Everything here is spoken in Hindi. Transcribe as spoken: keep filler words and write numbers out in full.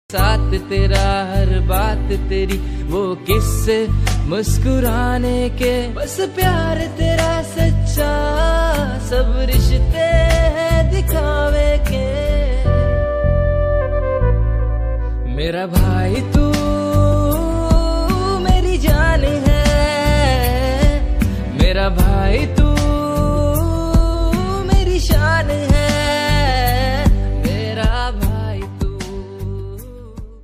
साथ तेरा हर बात तेरी वो किस्से मुस्कुराने के, बस प्यार तेरा सच्चा सब रिश्ते हैं दिखावे के। मेरा भाई तू मेरी जान है, मेरा भाई तू